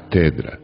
katedra.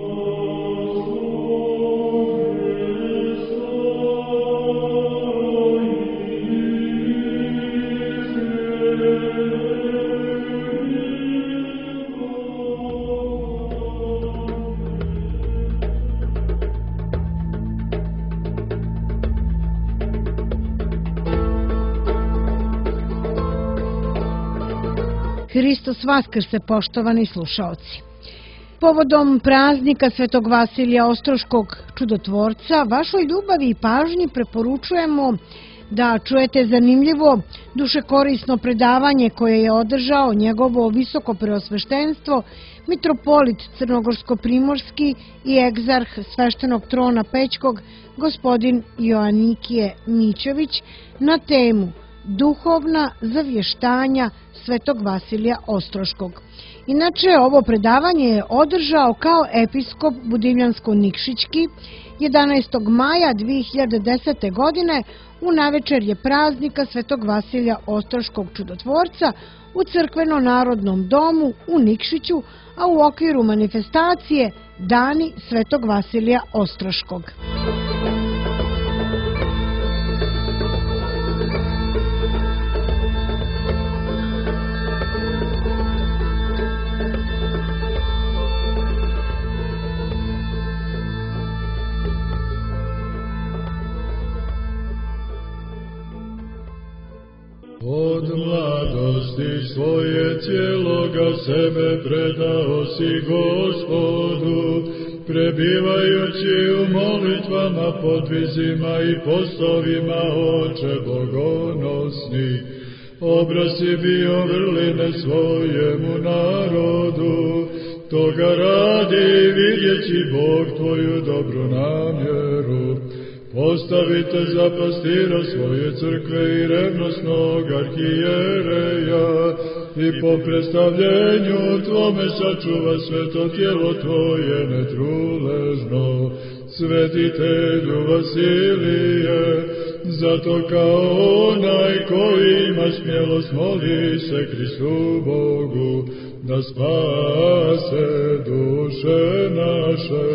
Hristos Vaskrse, poštovani slušaoci. Povodom praznika Svetog Vasilija Ostroškog čudotvorca, vašoj ljubavi i pažnji preporučujemo da čujete zanimljivo, dušekorisno predavanje koje je održao njegovo visoko preosveštenstvo, mitropolit Crnogorsko-primorski i egzarh sveštenog trona Pećkog, gospodin Joanikije Mićović, na temu Duhovna zavještanja Svetog Vasilija Ostroškog. Inače, ovo predavanje je održao kao episkop Budivljansko-Nikšićki 11. maja 2010. godine u navečerje praznika Svetog Vasilija Ostroškog čudotvorca u Crkveno-narodnom domu u Nikšiću, a u okviru manifestacije Dani Svetog Vasilija Ostroškog. Od mladosti svoje cijeloga sebe predao si Gospodu, prebivajući u molitvama, podvizima i postovima, Oče bogonosni. Obraz si bio vrline svojemu narodu, toga radi vidjeći Bog tvoju dobru namjeru. Postavite za pastira svoje crkve i revnosnog arhijereja i po predstavljenju tvome sačuva sveto tijelo tvoje netrulezno. Svetitelju Vasilije, zato kao onaj koji ima smjelost moli se Hristu Bogu, da spase duše naše.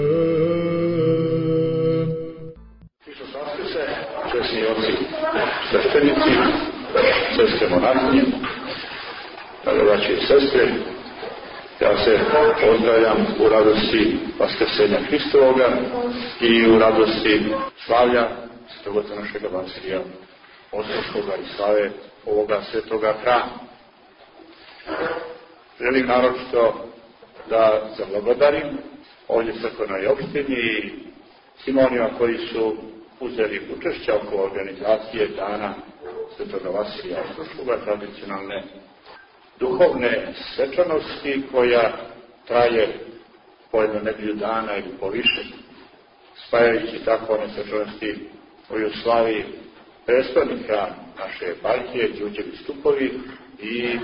Česni oci sveštenici, sestre monahinje, braće i sestre, ja se pozdravljam u radosti Vaskrsenja Hristovoga i u radosti slavlja Svetog oca našega Vasilija Ostroškoga i slave ovoga svetoga hrama. Želim naročito da zablagodarim ovdje crkvenoj opštini i svima onima koji su uzeli učešća oko organizacije Dana Svetoga Vasilija Ostroškoga, tradicionalne duhovne svečanosti koja traje po jedno nedelju dana ili po više, spajajući tako one svečanosti koju slavi predstavnika naše eparhije, Đurđevi stupovi i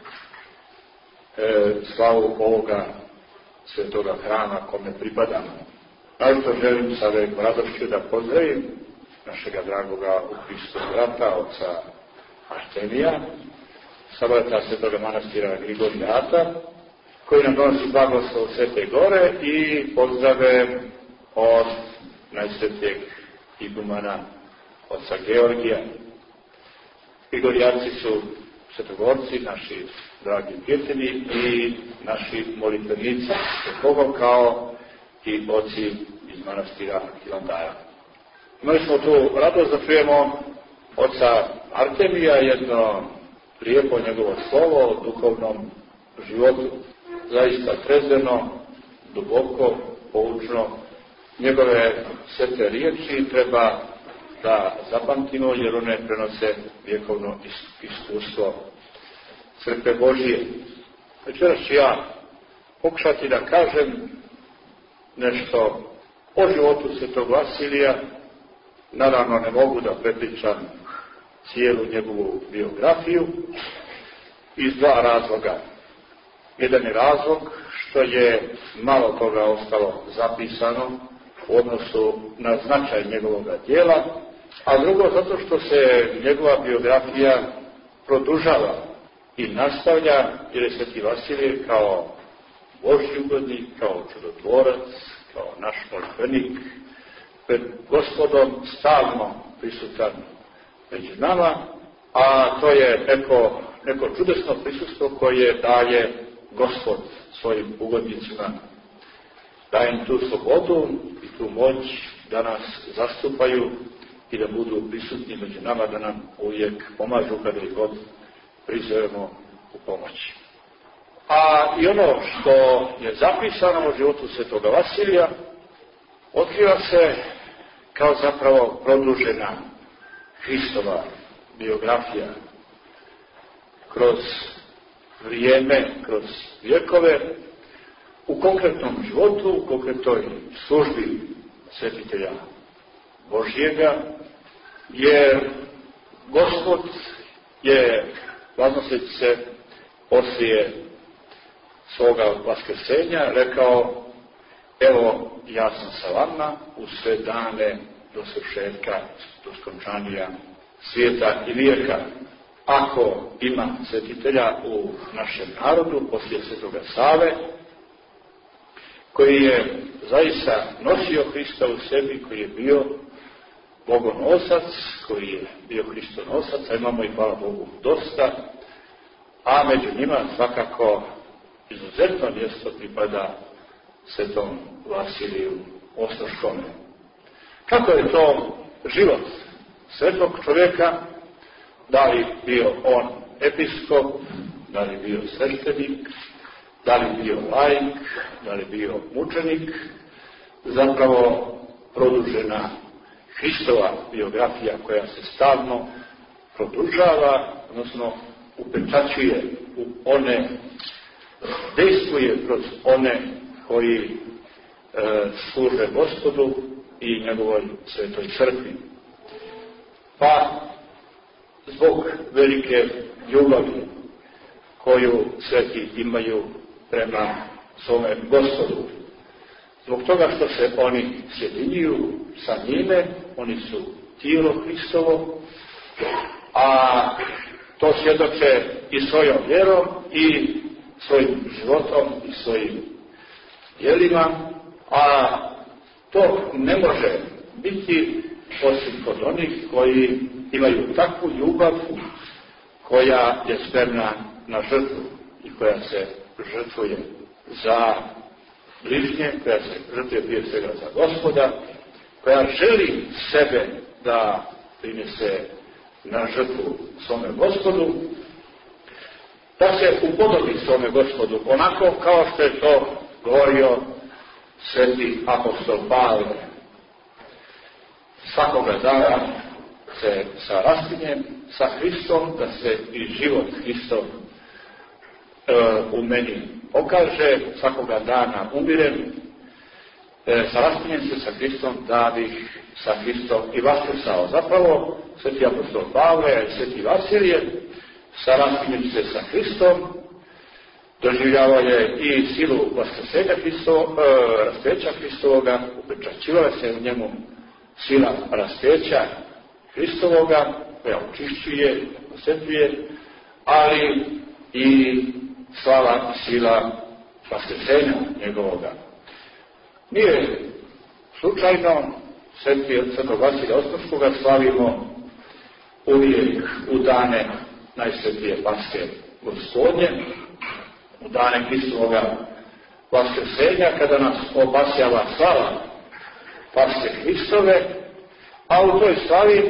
slavu ovoga svetoga hrama kome pripadamo. Naravno želim sa velikom radošću da pozdravim našega dragoga u Hristu brata, oca Artemija, sabrata svetoga manastira Grigorijata, koji nam donosi blagoslov Svete Gore i pozdrave od najsvetijeg igumana oca Georgija. Grigorijaci su svetogorci, naši dragi prijatelji i naši molitvenici Svetogog, kao i oci iz manastira Hilandara. Imali smo tu radost da čujemo oca Artemija, jedno lijepo njegovo slovo o duhovnom životu, zaista trezveno, duboko, poučno. Njegove svete riječi treba da zapamtimo, jer one prenose vjekovno iskustvo Crkve Božije. Večeras ću ja pokušati da kažem nešto o životu Svetog Vasilija. Naravno ne mogu da prepričam cijelu njegovu biografiju iz dva razloga. Jedan je razlog što je malo toga ostalo zapisano u odnosu na značaj njegovog djela, a drugo zato što se njegova biografija produžava i nastavlja, jer je Sveti Vasilij kao Božji ugodnik, kao čudotvorac, kao naš molitvenik, pred Gospodom stalno prisutan među nama, a to je neko čudesno prisustvo koje daje Gospod svojim ugodnicima. Daje im tu slobodu i tu moć da nas zastupaju i da budu prisutni među nama, da nam uvijek pomažu kada ih god prizovemo u pomoći. A i ono što je zapisano u životu svetoga Vasilija otkriva se kao zapravo produžena Hristova biografija kroz vrijeme, kroz vjekove, u konkretnom životu, u konkretnoj službi svetitelja Božjega, jer Gospod je, vaznoseći se poslije svoga vaskrsenja, rekao: evo, ja sam sa vama u sve dane do svršetka, do skončanja svijeta i vijeka. Ako ima svetitelja u našem narodu, poslije svetoga Save, koji je zaista nosio Hrista u sebi, koji je bio bogonosac, koji je bio Hristonosac, a imamo i, hvala Bogu, dosta, a među njima svakako izuzetno mjesto pripada svetom Vasiliju Ostroškome. Kako je to život svetog čovjeka, da li bio on episkop, da li bio sveštenik, da li bio laik, da li bio mučenik, zapravo produžena Hristova biografija koja se stalno produžava, odnosno upečaćuje u one, dejstvuje kroz one koji služe Gospodu i njegovoj svetoj crkvi. Pa zbog velike ljubavi koju sveti imaju prema svome Gospodu, zbog toga što se oni sjedinjuju sa njime, oni su tijelo Hristovo, a to svjedoče i svojom vjerom i svojim životom i svojim djelima, a to ne može biti osim kod onih koji imaju takvu ljubav koja je spremna na žrtvu i koja se žrtvuje za bližnje, koja se žrtvuje prije svega za Gospoda, koja želi sebe da prinese na žrtvu svome Gospodu, da se upodobi svome Gospodu, onako kao što je to govorio sveti apostol Pavle. Svakoga dana se sa raspinjem sa Hristom, da se i život Hristov u meni pokaže, svakoga dana umirem, sa raspinjem se sa Hristom, da bih sa Hristom i vaskrsao. Zapravo, sveti apostol Pavle i sveti Vasilije, sa raspinjem se sa Hristom, doživljavao je i silu vaskrsenja raspeća Hristovoga, upečaćivala se u njemu sila raspeća Hristovoga, koja očišćuje, osvetljuje, ali i slava sila vaskrsenja njegovoga. Nije slučajno svetog Vasilija Ostroškoga slavimo uvijek u dane najsvetije Paske Gospodnje, u dane Hristovoga vaskrsenja, kada nas obasjava slava Paske Hristove, a u toj slavi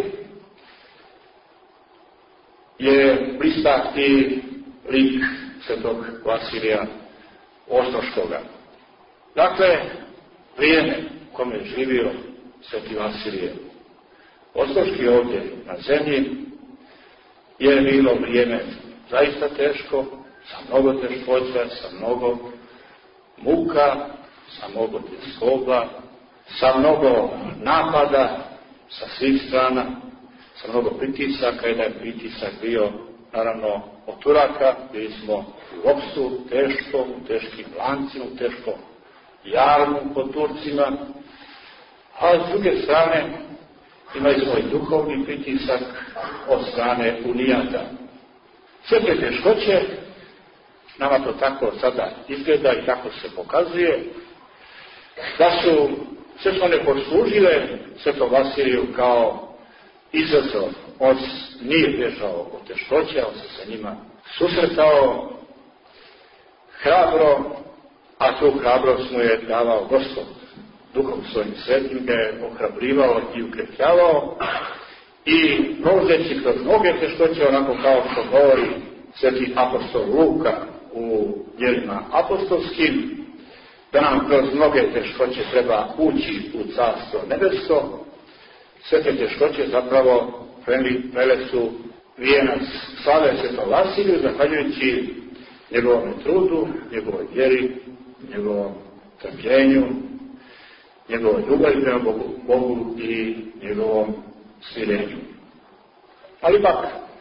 je blista i lik svetog Vasilija Ostroškoga. Dakle, vrijeme u kome je živio sveti Vasilije Ostroški ovdje na zemlji je bilo vrijeme zaista teško, sa mnogo teškoća, sa mnogo muka, sa mnogo tjeskoba, sa mnogo napada sa svih strana, sa mnogo pritisaka, jedan je pritisak bio naravno od Turaka, bili smo u ropstvu teško, u teškim lancima, u teškom jarmu pod Turcima, a s druge strane imali smo i duhovni pritisak od strane Unijata. Sve te teškoće nama to tako sada izgleda i tako se pokazuje, da su sve su one poslužile Svetom Vasiliju kao izazov. On nije bježao od teškoća, on se sa njima susretao hrabro, a tu hrabrost mu je davao Gospod. Duhom svojim svetim ga je ohrabrivao i ukrepljavao i prolazeći kroz mnoge teškoće, onako kao što govori sveti apostol Luka u djelima apostolskim, da nam kroz mnoge teškoće treba ući u carstvo nebesko. Sve te teškoće zapravo prele su vijenac slave Svetom Vasiliju, zahvaljujući njegovom trudu, njegovoj vjeri, njegovom trpljenju, njegovoj ljubavi prema Bogu i njegovom smirenju. Ali ipak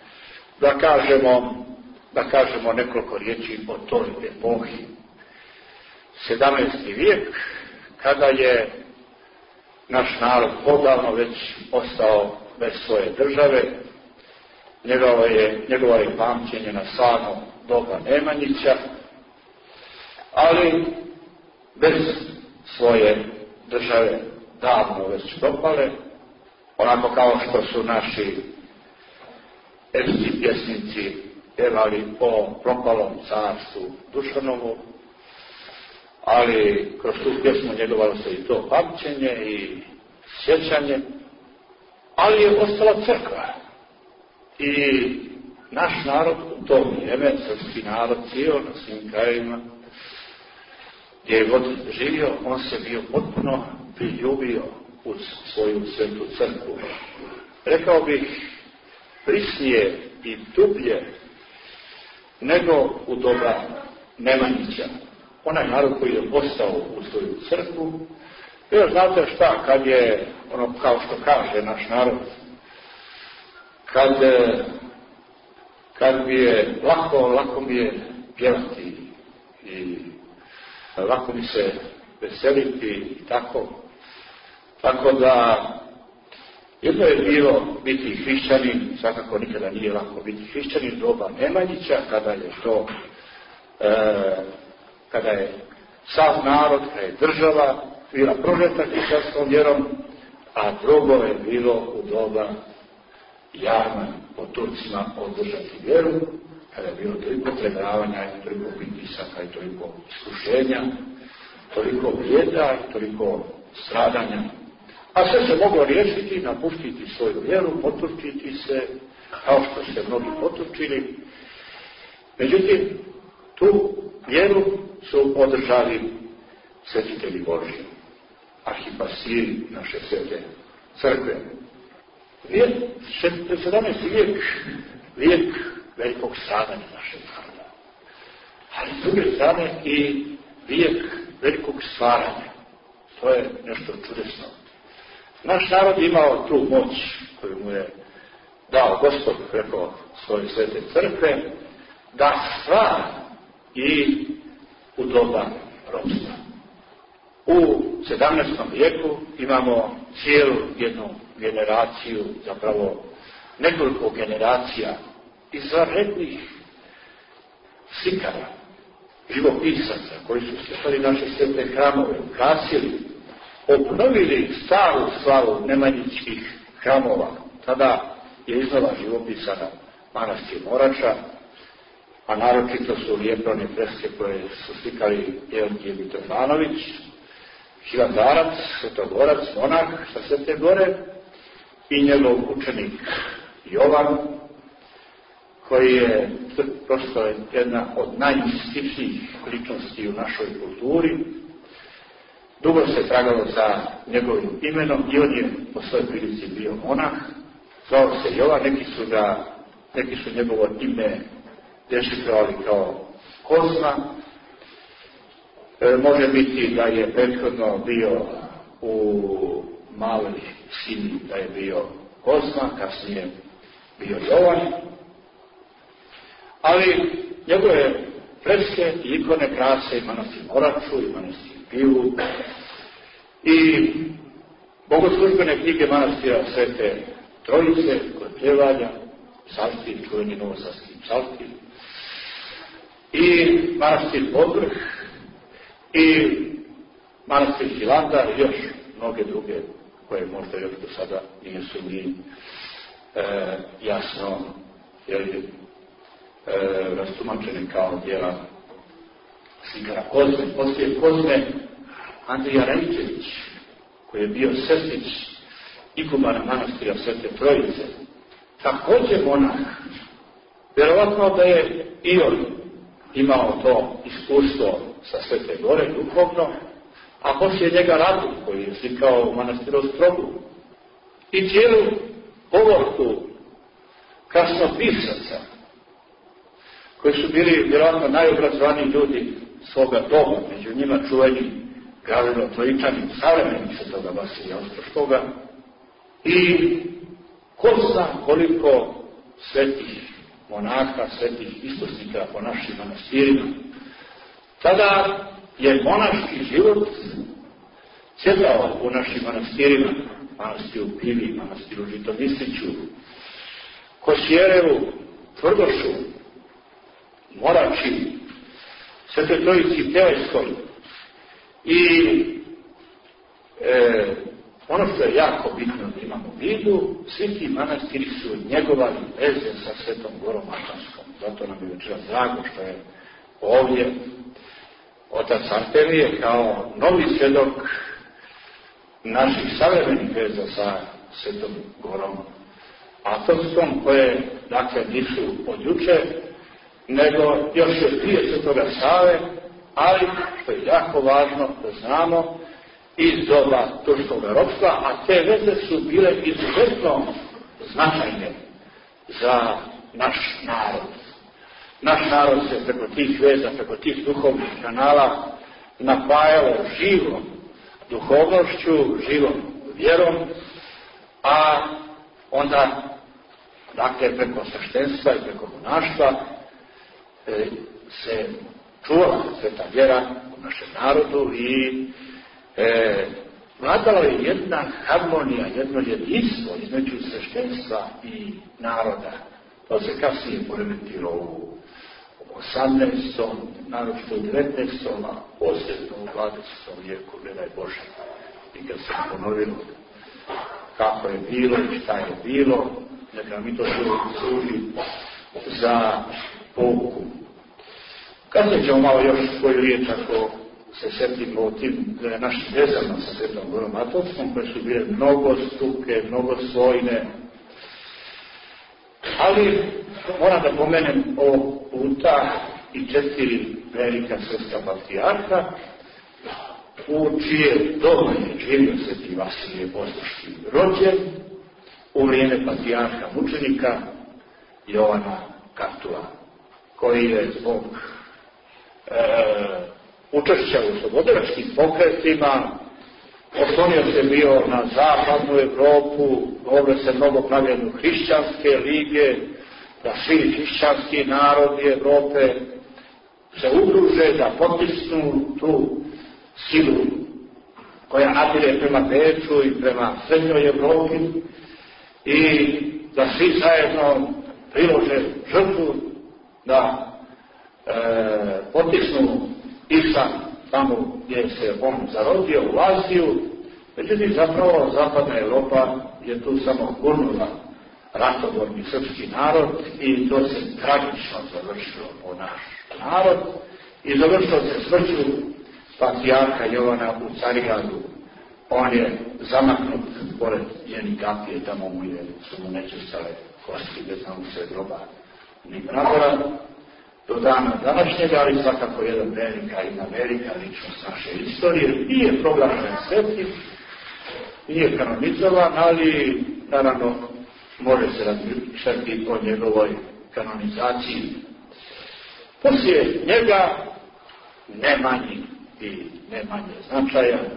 da kažemo nekoliko riječi o toj epohi. 17. vijek, kada je naš narod odavno već ostao bez svoje države, njegovo je pamćenje na samo doba Nemanjića, ali bez svoje države davno već propale, onako kao što su naši epski pjesnici pjevali o propalom carstvu Dušanovu, ali kroz tu pjesmu njegovalo se i to pamćenje i sjećanje, ali je ostala crkva. I naš narod u to vrijeme, srpski narod cijel na svim krajevima, gdje je god živio, on se bio potpuno priljubio uz svoju svetu crkvu. Rekao bih, prisnije i dublje nego u doba Nemanjića. Onaj narod koji je postao u svoju crkvu, jer znate šta, kad je, ono kao što kaže naš narod, kad mi je lako mi je pjevati i lako mi se veseliti i tako. Tako da jedno je bilo biti hrišćanin, svakako nikada nije lako biti hrišćanin doba Nemanjića, kada je sav narod, kada je država bila prožeta hrišćanskom vjerom, a drugo je bilo u doba Jarma po Turcima održati vjeru, kada je bilo toliko predavanja i toliko pritisaka i toliko iskušenja, toliko bijeda i toliko stradanja. A sve se moglo riješiti, napustiti svoju vjeru, poturčiti se, kao što se mnogi poturčili. Međutim, tu vjeru su održali svetitelji Božji, arhipasiri naše svete crkve. 17. vijek velikog stradanja našeg naroda. Ali s druge strane i vijek velikog stvaranja. To je nešto čudesno. Naš narod imao tu moć koju mu je dao Gospod preko svoje svete crkve, da stvara i u doba ropstva. U 17. vijeku imamo cijelu jednu generaciju, zapravo nekoliko generacija izvanrednih slikara, živopisaca koji su slikali naše svete hramove, ukrasili, obnovili staru slavu nemanjičkih hramova. Tada je iznova živopisana manastir Morača, a naročito su lijepe one freske koje su slikali Jevgije Mitrofanović, Hilandarac, Svetogorac, monah sa Svete Gore i njegov učenik Jovan, koji je prosto jedna od najmističnijih ličnosti u našoj kulturi. Dugo se tragalo za njegovim imenom i on je po svojoj prilici bio monah. Zvao se Jovan, neki su njegovo ime dešifrovali kao Kozma. Može biti da je prethodno bio u maloj sini, da je bio Kozma, kasnije bio Jovan. Ali njegove freske i ikone krase i manastir Moraču i manastir Pivu i bogoslužbene knjige manastira Svete Trojice kod pjevanja, psalti, čuveni novosavski psalti. i manastir Podvrh, i manastir Hilandar, i još mnoge druge koje možda još do sada nisu ni jasno rastumačene kao djela slikara Kozme. Poslije Kozme Andrija Reničević, koji je bio sestrić igumana manastira Svete Trojice, također monah. Vjerovatno da je i on imao to iskustvo sa Svete Gore duhovno, a poslije njega Radu, koji je slikao u manastiru Ostrogu. I cijelu povorku krasnopisaca, koji su bili vjerovatno najobrazovaniji ljudi svoga doba, među njima čuveni Gavrilo Trojičanin, savremenik Svetoga Vasilija Ostroškoga, i ko zna koliko svetih monaha, svetih isposnika po našim manastirima. Tada je monaški život cvjetao u našim manastirima, manastiru Pivi, manastiru Žitomisliću, Kosjerevu, Tvrdošu, Morači, Svetoj Trojici Teleskoj. I ono što je jako bitno da imamo u vidu, svi ti manastiri su njegovali veze sa Svetom Gorom Atomskom. Zato nam je večera drago što je ovdje otac Artemije kao novi svjedok naših savremenih veza sa Svetom Gorom Atomskom, koje dakle nisu od juče, nego još je prije Svetoga Save, ali što je jako važno da znamo, iz doba turskog ropstva, a te veze su bile izuzetno značajne za naš narod. Naš narod se preko tih veza, preko tih duhovnih kanala napajalo živom duhovnošću, živom vjerom, a onda, dakle, preko sveštenstva i preko monaštva se čuvala sveta vjera u našem narodu i vladala je jedna harmonija, jedno jedinstvo između sveštenstva i naroda. To se kasnije poremetilo u 18. naročito u 19. a posljedno u 20. vijeku, ne daj Bože, i kad se ponovilo kako je bilo i šta je bilo, neka mi to služi za pouku. Kasnije ćemo malo još svoju riječ ako se sjetimo o tim našim vezama sa Svetom Gorom Atomskom, koje su bile mnogo stuke, mnogo svojne. Ali moram da pomenem ovog puta i 4 velika svetska patrijarha, u čije doba je živio Sveti Vasilije Ostroški rođen, u vrijeme patrijarha mučenika Jovana Kartula, koji je zbog učešća u slobodaračkim pokretima oslonio se bio na zapadnu Evropu, govorio se mnogo pravljeno hrišćanske lige, da svi hrišćanski narodi Evrope se udruže da potisnu tu silu koja nadire prema Beču i prema srednjoj Evropi i da svi zajedno prilože žrtvu da potisnu Islam tamo gdje se on zarodio u Aziju. Međutim, zapravo zapadna Evropa je tu samo gurnula ratoborni srpski narod i to se tragično završilo po naš narod i završilo se smrću patrijarha Jovana u Carigradu. On je zamaknut pored njeni kapije, tamo su mu nečistale kosti, bez nam se groba ni pragora do dana današnjega, ali svakako jedan velika ličnost naše istorije. Nije proglašen svetim, nije kanonizovan, ali naravno može se razmišljati o njegovoj kanonizaciji. Poslije njega ne manji i ne manje značajan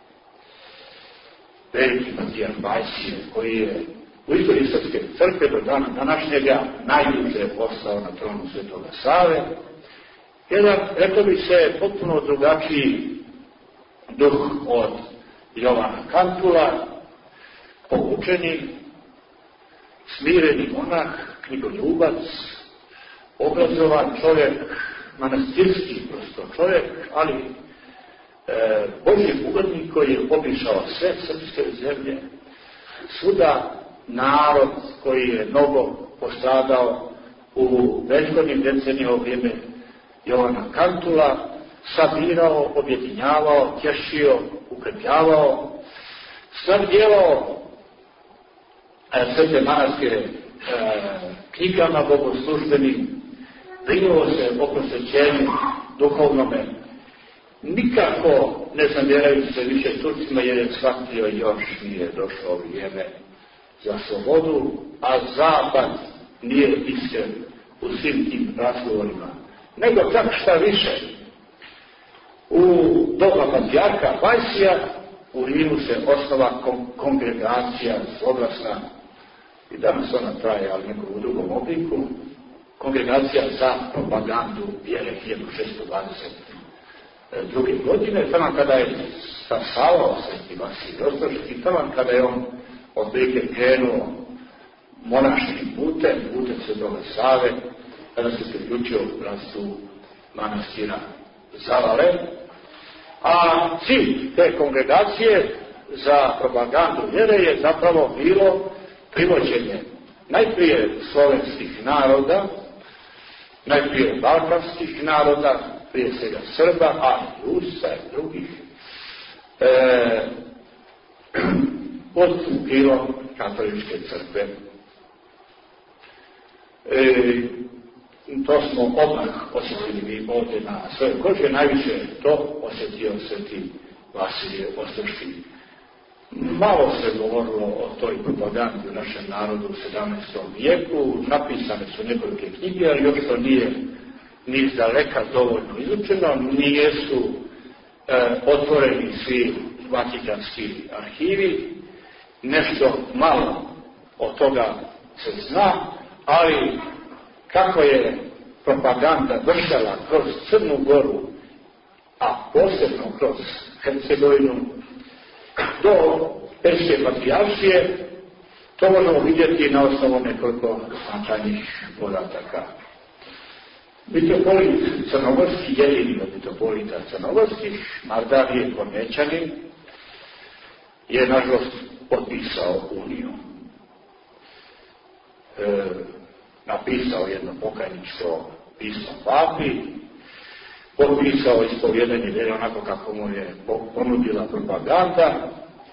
veliki patrijarh Bajsije, koji je u istoriji Srpske crkve do dana današnjega najduže ostao na tronu Svetoga Save. Jedan, rekao bi se, potpuno drugačiji duh od Jovana Kartula, poučeni, smireni monah, knjigoljubac, obrazovan čovjek, manastirski prosto čovjek, ali Božji ugodnik koji je obišao sve srpske zemlje, svuda narod koji je mnogo postradao u prethodnim decenijama u vrijeme Jovana Kantula, sabirao, objedinjavao, tješio, ukrepljavao, snabdjevao sve te manastire knjigama bogoslužbenim, brinuo se o prosvećenju duhovnome, nikako ne zamjerajući se više Turcima jer je shvatio još nije došlo vrijeme za slobodu, a Zapad nije iskren u svim tim razgovorima. Nego čak šta više, u doba patrijarha Vajsija u Rimu se osnova kongregacija zloglasna, i danas ona traje, ali nekom u drugom obliku, kongregacija za propagandu vjere 1622. godine, tamo kada je stasavao Sveti Vasilij Ostroški, tamo kada je on otprilike krenuo monaškim putem Svetoga Save, kada se priključio bratstvu manastira Zavale, a cilj te kongregacije za propagandu vjere je zapravo bilo privođenje najprije slovenskih naroda, najprije balkanskih naroda, prije svega Srba, a i Rusa i drugih, pod okrilom katoličke crkve. To smo odmah osjetili mi ovdje na svoje kože, najviše to osjetio Sveti Vasilije Ostroški. Malo se govorilo o toj propagandi u našem narodu u 17. vijeku, napisane su nekolike knjige, ali još to nije ni izdaleka dovoljno izučeno, nijesu otvoreni svi vatikanski arhivi, nešto malo od toga se zna, ali kako je propaganda vršala kroz Crnu Goru, a posebno kroz Hercegovinu, do Perske patrijaršije, to možemo vidjeti na osnovu nekoliko značajnih podataka. Mitropolit Crnogorski, jedini od mitropolita crnogorskih, Mardavije Kornečanin, je nažalost potpisao uniju. Napisao jedno pokajničko pismo papi, potpisao ispovjedanje vjere onako kako mu je ponudila propaganda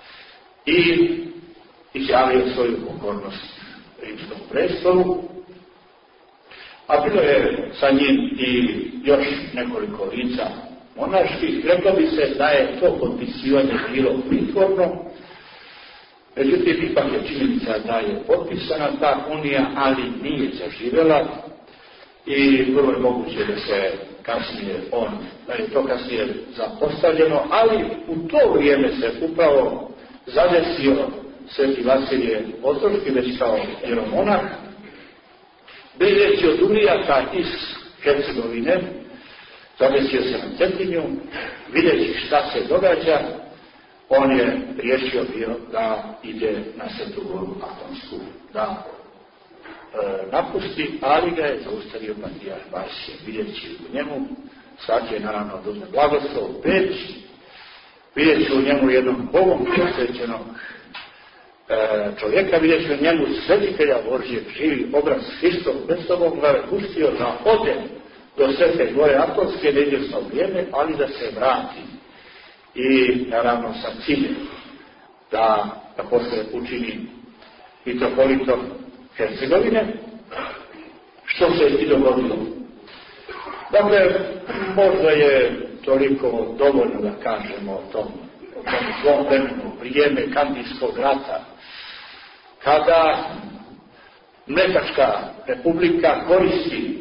i izjavio svoju pokornost rimskom prestolu, a bilo je sa njim i još nekoliko lica monaških. Reklo bi se da je to potpisivanje bilo pritvorno, međutim ipak je činjenica da je potpisana ta unija, ali nije zaživjela i vrlo je moguće da se da je to kasnije zapostavljeno, ali u to vrijeme se upravo zadesio Sveti Vasilije Ostroški, već kao jeromonah, bežeći od Unijaka iz Hercegovine, zadesio se na Cetinju, vidjeći šta se događa, on je riješio bio da ide na Svetu Goru Atonsku, da napusti, ali ga je zaustavio patrijarh Vajsije, vidjeći u njemu, sad je naravno da uzme blagoslov Beč, vidjeći u njemu jednom Bogom posvećenog čovjeka, vidjeći u njemu svetitelja Božjeg, živi obraz Hristov, bez sobom ga je pustio da ode do Svete Gore Atonske na izvjesno vrijeme, ali da se vrati. I naravno sa ciljem da posle učini mitropolitom Hercegovine, što se i dogodilo. Dakle, možda je toliko dovoljno da kažemo o tom svom vremenu, vrijeme Kandijskog rata, kada Mletačka republika koristi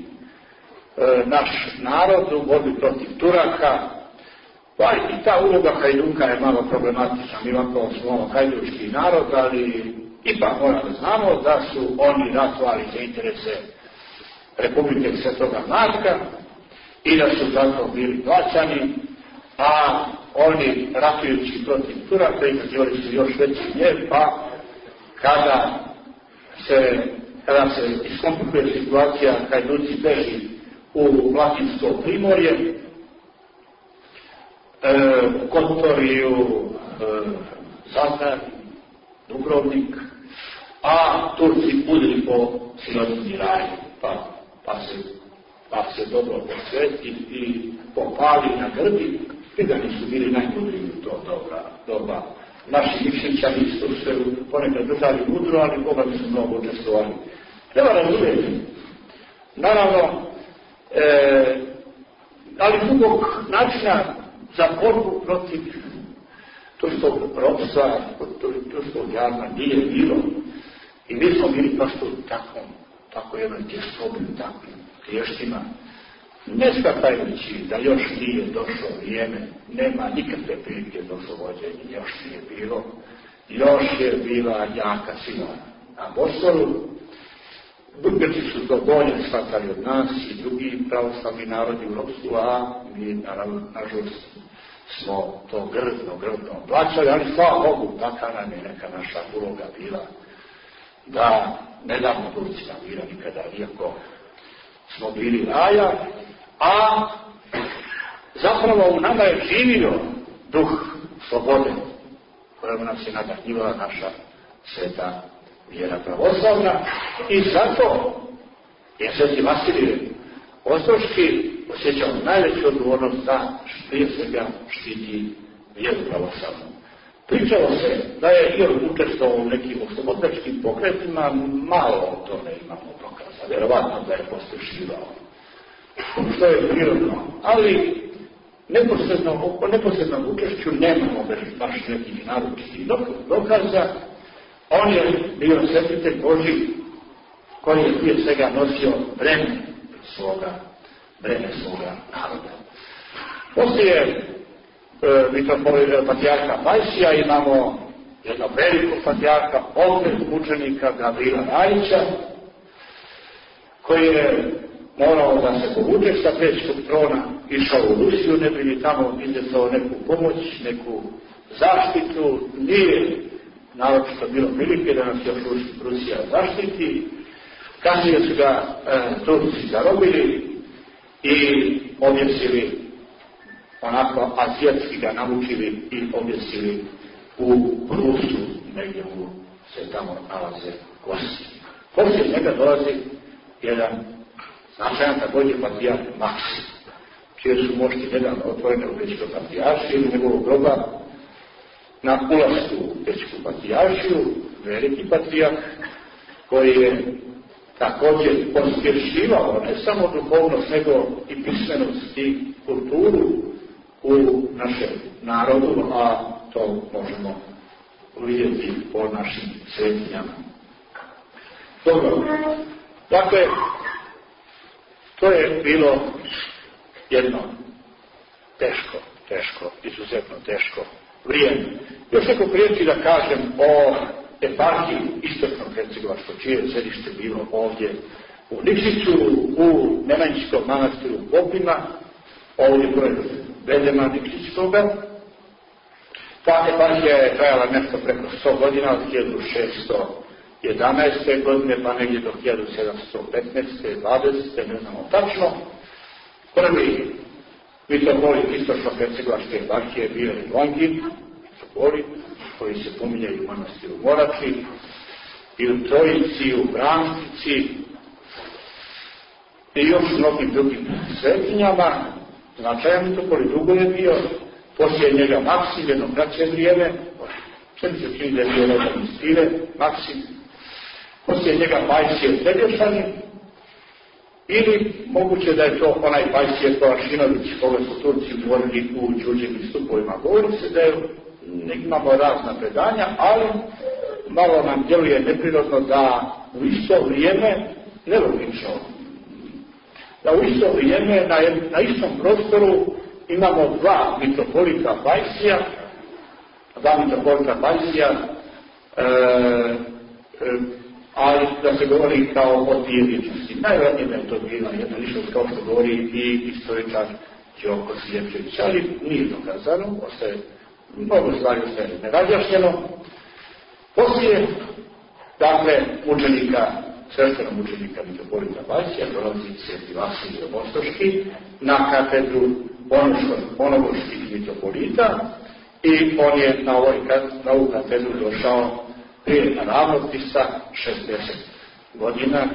naš narod u borbi protiv Turaka, pa i ta uloga Hajduka je malo problematična. Mi ovako smo hajdučki narod, ali ipak moramo da znamo da su oni ratovali za interese Republike Svetoga Marka i da su zato bili plaćani, a oni ratujući protiv Turaka izazivali su još veći gnjev, pa kada se iskomplikuje situacija, Hajduci beži u Latinsko primorje, Kotoriju, Zadar, Dubrovnik, a Turci udri po sirotinji raj, pa se dobro posveti i popali na grbi, i da nisu bili najmudriji u to doba. Naši mišljenčani su se ponekad držali mudro, ali Boga mi su mnogo učestvovali. Treba razumjeti. Naravno, ali drugog načina za borbu protiv turskog ropstva, turskog jarma nije bilo. I mi smo bili baš tu tako jednoj tjeskobi, takvim klještima, ne skakajući da još nije došlo vrijeme, nema nikakve prilike do oslobođenja, još nije bilo, još je bila jaka sila na Bosoru. Grci su to bolje shvatali od nas i drugi pravoslavni narodi u ropstvu, a mi nažalost smo to grdno plaćali, ali slava Bogu, taka nam je neka naša uloga bila da ne damo Turcima mira nikada, iako smo bili raja, a zapravo u nama je živio duh slobode, kojom nam se nadahnjivala naša sveta vjera pravoslavna, i zato je Sveti Vasilije Ostroški osjećao najveću odgovornost da prije svega štiti vjeru pravoslavnu. Pričalo se da je i on učestvovao u nekim oslobodlačkim pokretima, malo o tome imamo dokaza, vjerovatno da je pospješivao, što je prirodno, ali o neposrednom učešću nemamo baš nekih naročitih dokaza. On je bio svetitelj Božji koji je prije svega nosio breme svoga naroda. Poslije patrijarha Pajsija imamo jednog velikog patrijarha, opet učenika Gavrila Rajića, koji je morao da se povuče sa pećkog trona, išao u Rusiju, ne bi li tamo izvjestao neku pomoć, neku zaštitu, nije naročito bilo prilike da nas još Rusija zaštiti. Kasnije su ga Turci zarobili i objesili, onako azijatski ga namučili i objesili u Rusu, negdje se tamo nalaze kosti. Poslije njega dolazi jedan značajan također patrijarh Maksim, čije su mošti nedavno otvorene u Pećku patrijaršiju ili njegovog groba. Na ulasku u Pećku patrijaršiju veliki patrijarh koji je također pospješivao ne samo duhovnost, nego i pismenost i kulturu u našem narodu, a to možemo vidjeti po našim svetinjama. Dobro, dakle, to je bilo jedno teško, izuzetno teško vrijeme. Još neko riječi da kažem o eparhiji Istočno-Hercegovačko, čije je središte bilo ovdje u Nikšiću, u Nemanjičkom manastiru u Popima, ovdje pored Bedema Nikšićkoga. Ta eparhija je trajala nešto preko 100 godina, od 1611. godine pa negdje do 1715. 20. ne znamo tačno. Prvi mitropolit Istočno-Hercegovačke eparhije bio je Longin, koji se pominje i u manastiru Morači, i u Trojici, u Bramstici i još mnogim drugim svetinjama. Značajan mitropolit dugo je bio, poslije njega Maksim, jedno kraće vrijeme, sve mi se čini da je bio rodan iz Pire, Maksim, poslije njega Pajsije Sredješani, ili moguće da je to onaj Pajsije Kovačinović, koga su Turci utvorili u Đurđevim stupovima. Govori se da je, imamo razna predanja, ali malo nam djeluje neprirodno da u isto vrijeme, nelogično, da u isto vrijeme na istom prostoru imamo dva mitropolita Pajsija, ali da se govori kao o dvije ličnosti. Najvjerojatnije da je to bila jedna ličnost, kao što govori i istoričar Đoko Slijepčević, ali nije dokazano, mnogo stvari ostaje nerazjašnjeno. Poslije, dakle, mučenika sveštenog učenika mitropolita Vasija dolazi Sveti Vasilij Ostroški na katedru onogoških mitropolita i on je na ovu katedru došao prije ravnopisa 60 godina,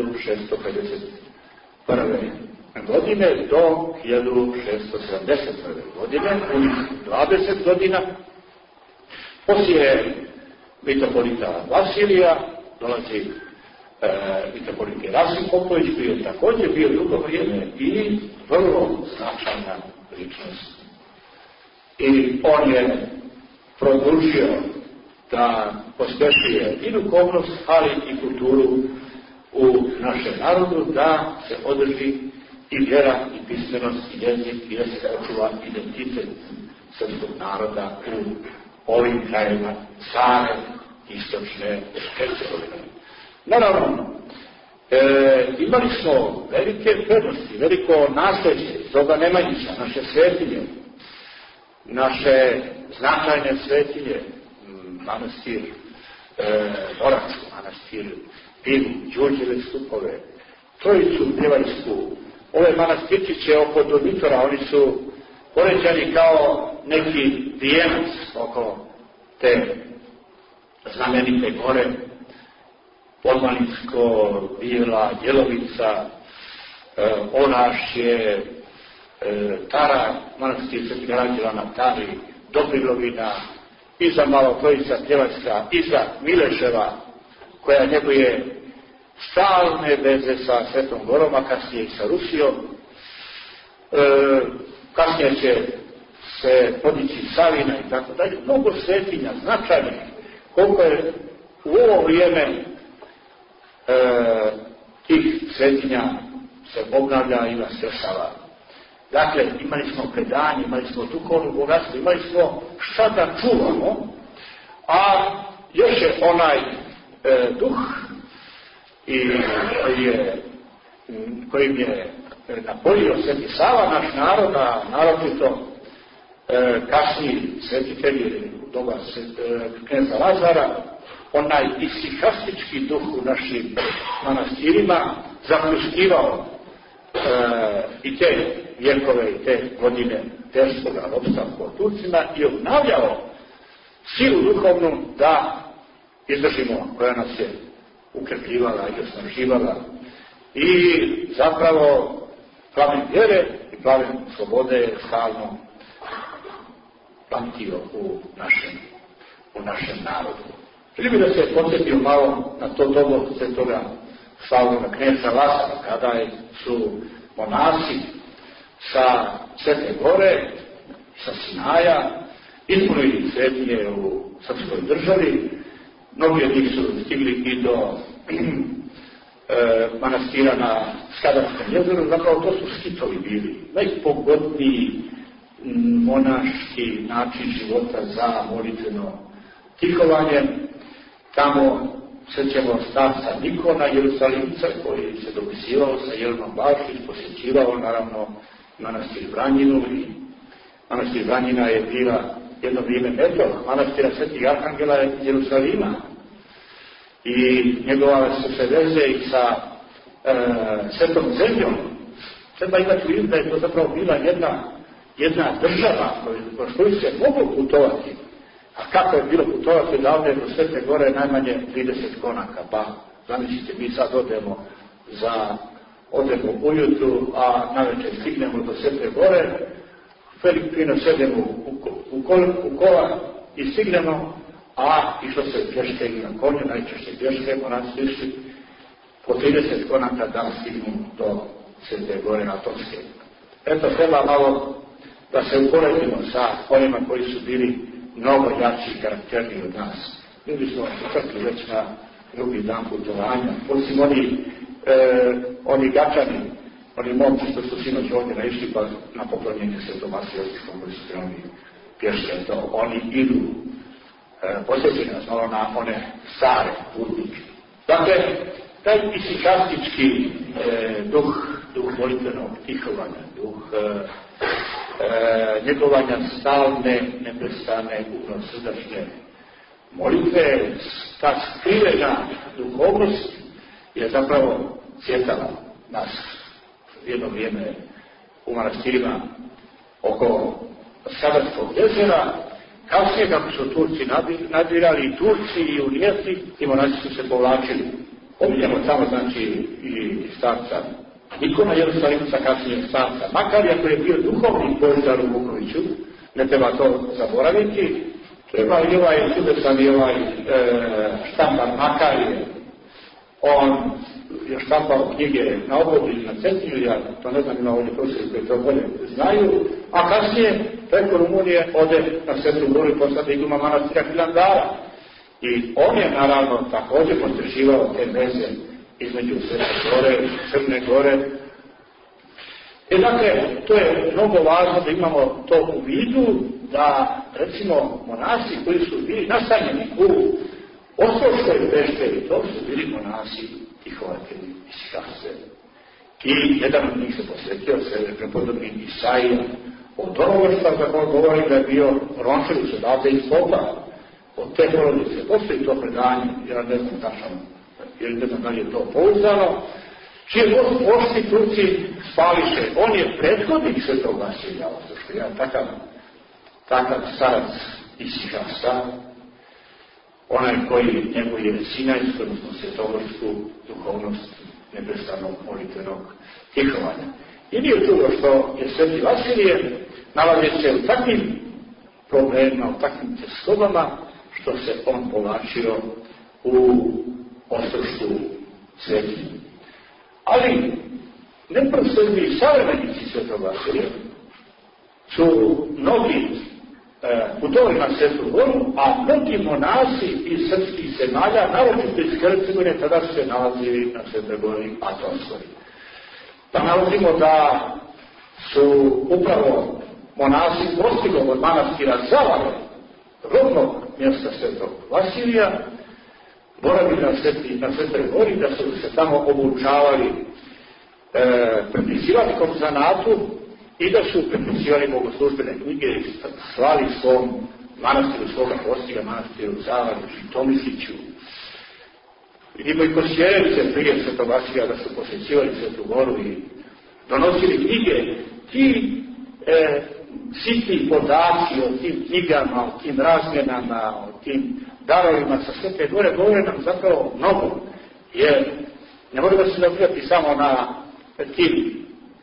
1651. godine do 1671. godine, punih 20 godina. Poslije mitropolita Vasilija dolazi mitropolit Gerasim Popović, koji je također bio dugo vrijeme i vrlo značajna ličnost. I on je produžio da pospešuje i duhovnost, ali i kulturu u našem narodu, da se održi i vjera, i pismenost, i jezik, i da se očuva identitet srpskog naroda u ovim krajevima stare istočne Hercegovine. Naravno, imali smo velike prednosti, veliko nasljeđe Zoga Nemanjića, naše svetinje, naše značajne svetinje, manastir Moračku, manastir Pivu, Đurđeve stupove, Trojicu Pjevaljsku. Ove manastirčiće oko Donitora, oni su poređani kao neki vijenac oko te znamenite gore, Podmalinsko, Bijela, Jelovica, Orašje, Tara, manastir Svetog Anđela na Tari, Dobrilovina, iza malo Trojica Pjevaljska, iza Mileševa, koja njeguje stalne veze sa Svetom Gorom, a kasnije i sa Rusijom. Kasnije će se podići Savina i tako dalje. Mnogo svetinja, značajnih, koliko je u ovo vrijeme tih svetinja se obnavlja i vaskršava. Dakle, imali smo predanje, imali smo duhovno bogatstvo, imali smo šta da čuvamo, a još je onaj duh kojim je napojio Sveti Sava, naš narod, a naročito kasniji svetitelji u doba kneza Lazara, onaj isihastički duh u našim manastirima zapljuskivao i te vjekove i te godine teškoga ropstva pod Turcima i obnavljao silu duhovnu da izdržimo, koja nas je ukrepljivala i osnaživala i zapravo plamen vjere i plamen slobode je stalno pamtio u našem narodu. Želim bi da se podsjetio malo na to dobu svetoga slavnoga kneza Lazara, kada su monasi sa Svete Gore, sa Sinaja, ispunili svetinje u srpskoj državi. Mnogi od njih su stigli i do manastira na Skadarskom jezeru, zapravo to su skitovi bili. Najpogodniji monaški način života za molitveno tihovanje. Tamo srećemo starca Nikona, Jerusalimca, koji se dopisivao sa Jelenom Bašić, posjećivao naravno manastir Vranjinu i manastir Vranjina je bila jedno vrijeme meto manastira Svetih Arhangela Jerusalima i njegova su se veze i sa Svetom zemljom. Treba imati u vidu da je to zapravo bila jedna država kroz koju se moglo putovati. A kako je bilo putovati odavde do Svete Gore najmanje 30 konaka, pa zamislite, mi sad odemo ujutru, a navečer stignemo do Svete Gore, fino sedemo u kola i stignemo, a išlo se pješke i na konju, najčešće pješke, monasi išli po 30 konaka da stignu do Svete Gore na Tomske. Eto, treba malo da se uporedimo sa onima koji su bili mnogo jači i karakterniji od nas. Bili smo utrkli već na drugi dan putovanja. Osim oni gačani, oni momci što su sinoć ovdje naišli pa na poklonjenje Svetom Vasiliju Ostroškom koji su krenuli pješke. Oni idu, posjećaju nas malo na one stare putnike. Dakle, taj isihastički duh molitvenog tihovanja, duh njegovanja stalne, neprestane, unosrdačne molitve, ta skrivena duhovnost je zapravo cvjetala nas jedno vrijeme u manastirima oko Sadarskog jezera. Kasnije, kako su Turci nadirali, i Turci i Unijeci, i monasi su se povlačili. Omiljamo tamo, znači, i starca Nikona Jerusalimca, kasnije starca Makarija, koji je bio duhovni požar u Vukoviću, ne treba to zaboraviti. Treba i ovaj čudesan i ovaj štampar Makarije. On je štampao knjige na Obodu ili na Cetinju, ja to ne znam, ima ovdje profesori koji to bolje znaju, a kasnije preko Rumunije ode na Svetu Goru i postade iguma manastira Hilandara. I on je naravno također potraživao te veze između Svete Gore i Crne Gore. Dakle, to je mnogo važno da imamo to u vidu, da recimo monasi koji su bili nastanjeni u Ostroškoj Pešteri, to su bili monasi tihovatelji iz Kase. I jedan od njih se posvetio se prepodobni Isaija. Od onoga što tako govori da je bio Rončević odavde iz Popa. Od te porodice postoji to predanje, ja ne znam tačno, jer ne znam da je to pouzdano, čije pošti Turci spališe. On je prethodnik Svetog Vasilija Ostroškog, jedan takav starac iz Kasa, onaj koji njeguje sinajsku, odnosno svjetogorsku duhovnost neprestanog molitvenog tihovanja. I nije čudo što je Sveti Vasilije nalazi se u takvim problemima, u takvim teskobama, što se on povlačio u Ostrošku svetinju. Ali neprosredni savremenici Svetog Vasilija su mnogi putovali na Svetu Goru, a mnogi monasi iz srpskih zemalja, naročito iz Hercegovine, tada su se nalazili na Svetoj Gori Atonskoj. Pa nalazimo da su upravo monasi postigom od manastira Zavale, rodnog mjesta Svetog Vasilija, boravili na Svetoj Gori, da su se tamo obučavali, prepisivali kom zanatu i da su prepisivali bogoslužbene knjige i slali svom manastiru svoga postiga, manastiru Zavale, Žitomisliću. Vidimo i Kosjerevice prije Svetog Vasilija da su posjećivali Svetu Goru i donosili knjige. Ti sitni podaci o tim knjigama, o tim razmjenama, o tim darovima sa Svete Gore govore nam zapravo mnogo. Jer ne moramo se zavrljati samo na tim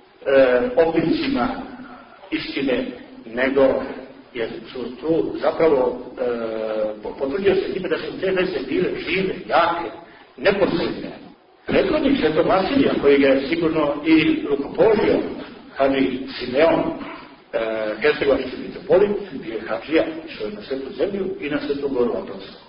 oblicima istine, nego jer su tu zapravo potvrđuje se time da su te veze bile žive, jake, neposredne. Prethodnik Svetog Vasilija, koji ga je sigurno i rukopožio, kad bi Simeon, hercegovački mitropolit, bio je hadžija, išao je na Svetu zemlju i na Svetu Goru Atonsku.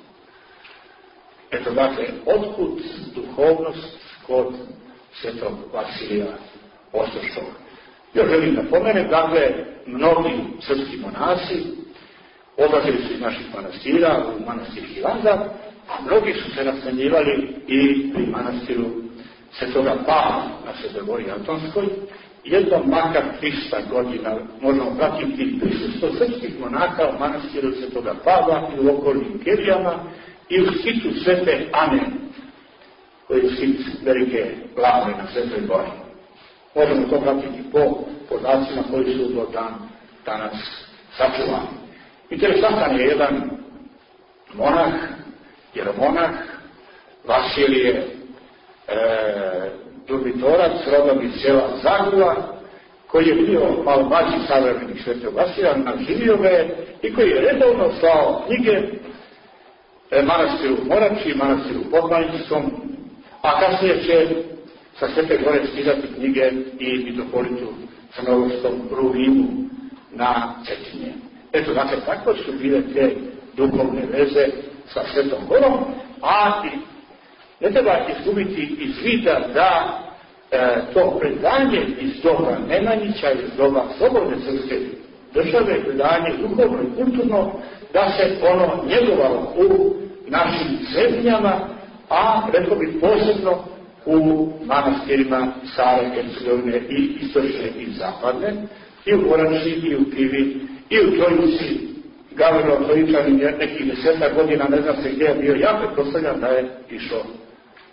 Eto, dakle, otkud duhovnost kod Svetog Vasilija Ostroškog? Još želim da pomenem, dakle, mnogi srpski monasi odlazili su iz naših manastira u manastir Hilandar, a mnogi su se nastanjivali i pri manastiru Svetoga Pavla na Svetoj Gori Atonskoj. Jedno makar 300 godina možemo pratiti prisustvo srpskih monaka u manastiru Svetoga Pavla i u okolnim kerijama i u skitu Svete Ane, koji je skit velike glave na Svetoj Gori. Možemo to pratiti po podacima koji su do danas sačuvani. Interesantan je jedan monah, jeromonah, Vasilije Durbitorac, rodom iz sela Zagula, koji je bio malo mlađi savremenik Svetog Vasilija, naživio ga je i koji je redovno slao knjige manastiru Morači, manastiru Podmaničkom, a kasnije će sa Svete Gore skidati knjige i mitropolitu crnogorskom Ruvimu na Cetinje. Eto, dakle, tako su bile te duhovne veze sa Svetom Gorom, a ne treba izgubiti iz vida da to predanje iz doba Nemanjića, iz doba slobodne srpske države, predanje duhovno i kulturno, da se ono njegovalo u našim zemljama, a rekao bih posebno u manastirima Stare Hercegovine i istočne i zapadne, i u Gorači, i u Pivi, i u Trojici. Gavrilo Trojičanin je nekih 10 godina, ne znam se gdje je bio, ja pretpostavljam da je išao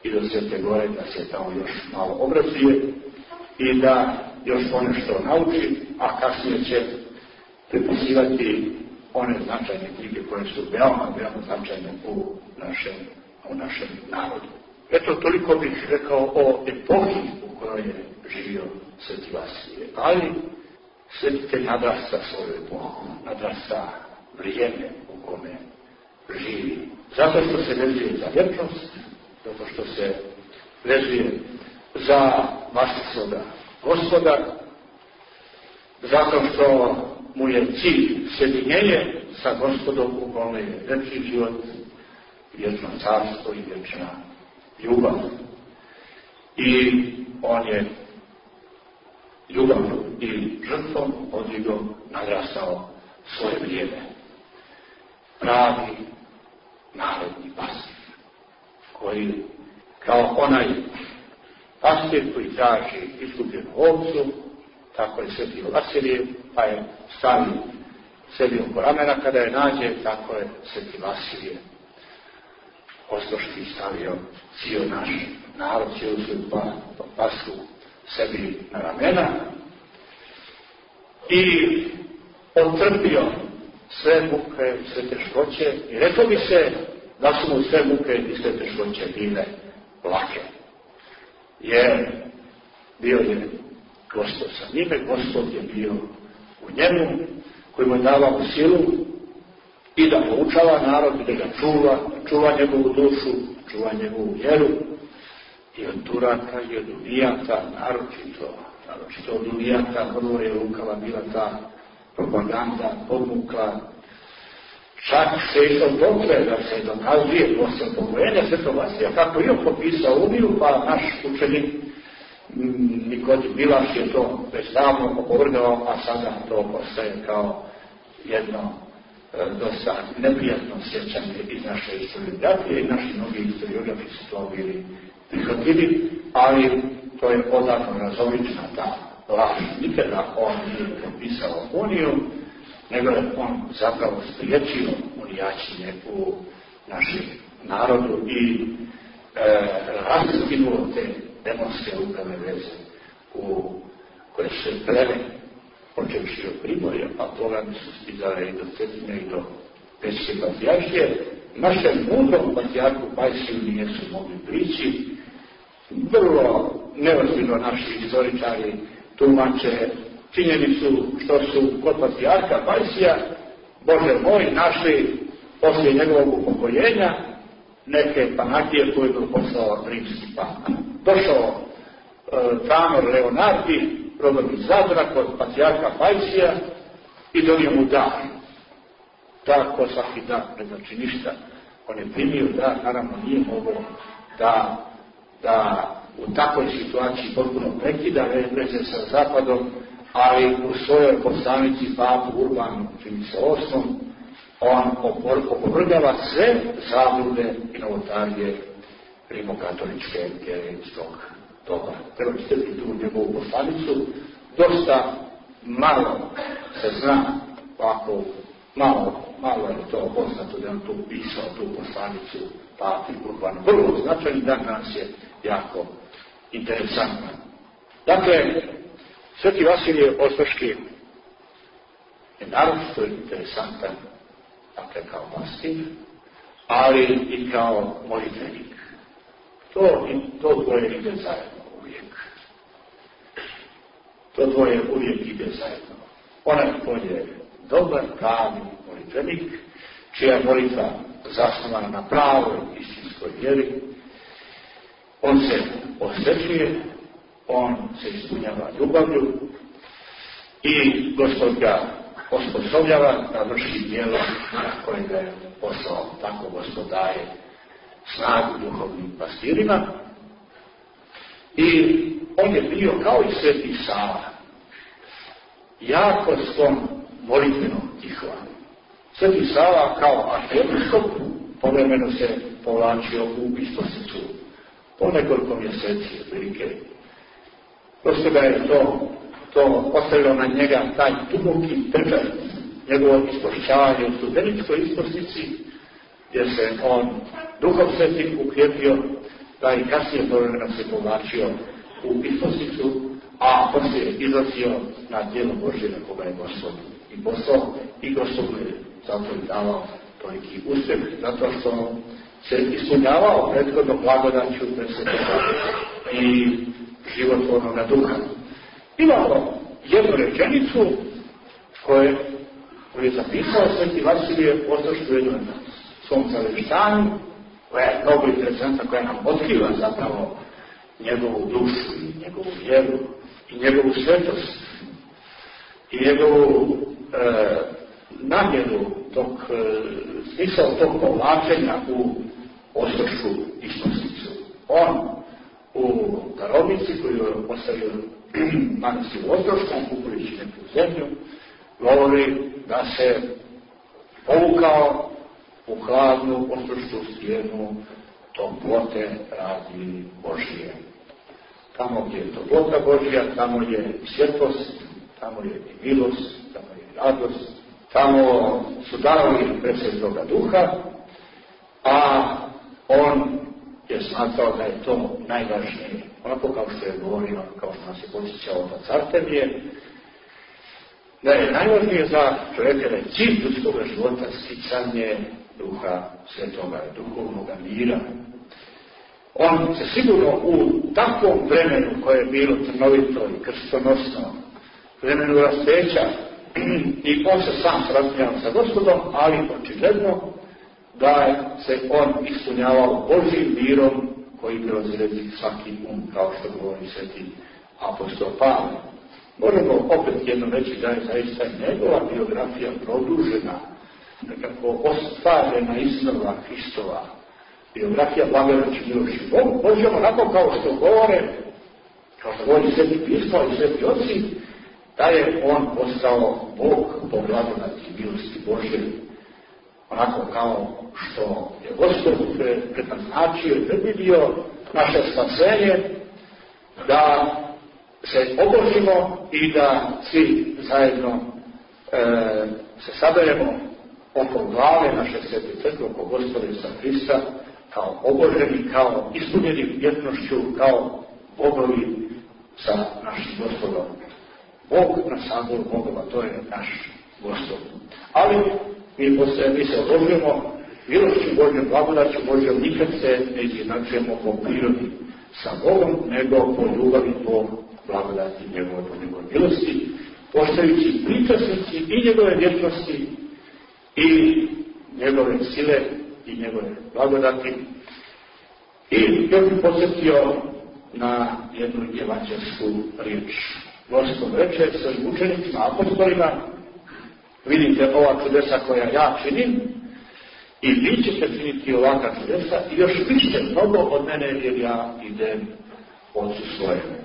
i do Svete Gore, da se tamo još malo obrazuje i da još ponešto nauči, a kasnije će prepisivati one značajne knjige koje su veoma značajne u našem narodu. Eto, toliko bih rekao o epohi u kojoj je živio Sveti Vasilije. Ali svetitelj nadrasta svoju epohu, nadrasta vrijeme u kome živi. Zato što se vezuje za vječnost, zato što se vezuje za vlastitoga Gospoda, zato što mu je cilj sjedinjenje sa Gospodom u kome je vječni život, vječno carstvo i vječna ljubav. I on je ljubavno i žrtvom odvigom nadrastao svoje vrijeme. Pravi narodni pastir, koji kao onaj pastir koji traži izgubljenu ovcu, tako je Sveti Vasilije, pa je stavio sebi oko ramena kada je nađe, tako je Sveti Vasilije ostroški stavio cijel naš narod, cijelu svoju pasku sebi na ramena i otrpio sve muke, sve teškoće i rekao bi se da su mu sve muke i sve teškoće bile lake. Jer bio je Gospod sa njime, Gospod je bio u njemu, koji mu je davao silu i da poučava narod, da ga čuva njegovu dušu, čuva njegovu vjeru i od Turaka i od Unijata, naročito od Unijata, vrlo je lukava bila ta propaganda, podmukla. Čak se išlo dotle da se dokazuje posle pokojenja Svetog Vasilija, kako je on popisao Uniju, pa naš učenik Nikodim Milaš je to već davno opovrgao, a sada to postaje kao jedno dosta neprijatno sjećanje iz naše historiografije i naši mnogi historiografi su to bili prihvatili, ali to je odavno razolična ta laž. Nikada on nije propisao Uniju, nego je on zapravo spriječio unijačenje u našem narodu i raskinuo te demonske lukave veze koje se pleve, počevši od Primorja, a toga mi su stizale i do Cetine i do Pećke patrijarhije. Našem mudrom patrijarhu Pajsiju nisu mogli prići. Vrlo neozbiljno naši historičari tumače činjenicu što su kod patrijarha Pajsija, Bože moj, našli poslije njegovog upokojenja neke panakije koje je poslao rimski papa. Došao Tanor Leonardi, rodom iz Zadra, kod patrijarha Pajsija i donio mu dar. Tako svaki dar, ne znači ništa. On je primio dar, naravno nije mogao da u takvoj situaciji potpuno prekida veze sa Zapadom, ali u svojoj poslanici papu Urbanu, čini se 8, on opovrgava sve zablude i novotarije rimokatoličke vjerskog doba. Treba čitati tu njegovu poslanicu. Dosta malo se zna, ovako malo je to poznato da je on tu pisao tu poslanicu papi Urbanu. Vrlo značajni dan nas je jako interesantan. Dakle, Sveti Vasilije Ostroški je naročito interesantan, dakle kao pastir, ali i kao molitvenik. To dvoje ide zajedno uvijek. To dvoje uvijek ide zajedno. Onaj koji je dobar, pravi molitvenik, čija je molitva zasnovana na pravoj istinskoj vjeri, on se osvećuje, on se ispunjava ljubavlju i Gospod ga osposobljava da vrši djelo na koje ga je poslao. Tako Gospod daje snagu duhovnim pastirima. I on je bio kao i Sveti Sava, jako sklon molitvenom tihova. Sveti Sava kao arhijepiskop povremeno se povlačio u Ispostnicu po nekoliko mjeseci otprilike. Prosto ga je to ostavilo na njega taj duboki pečat, njegovo ispošćavanje u Studeničkoj Ispostnici, gdje se on duhom svetim ukrijepio da i kasnije povremeno se povlačio u Isposicu, a poslije je izlazio na djelo Božje na koga je Gospod i poslao i Gospod je zato i davao toliki uspjeh, zato što se ispunjavao prethodno blagodaću presvetoga i životvornoga duha. Imamo jednu rečenicu koju je zapisao Sveti Vasilije Ostroški u jednom svom zavještanju, koja je mnogo interesantna, koja nam otkriva zapravo njegovu dušu i njegovu vjeru i njegovu svetost i njegovu namjeru smisao tog povlačenja u Ostrošku Isposicu. On u darovnici koju je ostavio manastir u Ostroškom, kupujući neku zemlju, govori da se povukao u hladnu ostrošku stijenu toplote radi Božije. Tamo gdje je toplota Božja, tamo je svjetlost, tamo je i milost, tamo je i radost, tamo su darovi Presvetoga Duha, a on je smatrao da je to najvažnije. Onako kao što je govorio, kao što nas je podsjećao otac Artemije, da je najvažnije za čovjeka da je cilj ljudskog života sticanje Duha Svetoga, duhovnog mira. On se sigurno u takvom vremenu koje je bilo trnovito i krstonosno, vremenu raspeća, i on se sam srazmijao sa Gospodom, ali očigledno da se on ispunjavao Božjim mirom koji prevazilezi svaki kao što govori sveti apostol Pavle. Možemo opet jednom reći da je zaista njegova biografija produžena, nekako ostvarena iznova Hristova. Biografija blagodaći milosti Božjom, onako kao što govori sveti pismo i sveti oci, da je on postao Bog po blagodati milosti Božje. Onako kao što je Gospod prednačio i predvidio naše spasenje, da se obožimo i da svi zajedno se saberemo oko glave naše svete crkve, oko Gospoda Isusa Hrista, kao oboženi, kao ispunjeni vjernošću, kao bogovi sa našim Gospodom. Bog na saboru Bogova, to je naš Gospod. Ali mi se obožujemo milošću Božjom, blagodaću Božjom, nikad se ne izjednačujemo po prirodi sa Bogom, nego po ljubavi, po blagodati njegove, po njegove milosti, postajući pričasnici i njegove vječnosti i njegove sile i njegove blagodati. I još bih podsjetio na jednu evanđelsku riječ. Gospod reče svojim učenicima, apostolima, vidite ova čudesa koja ja činim i vi ćete činiti ovakva čudesa i još više mnogo od mene jer ja idem Otcu svojemu.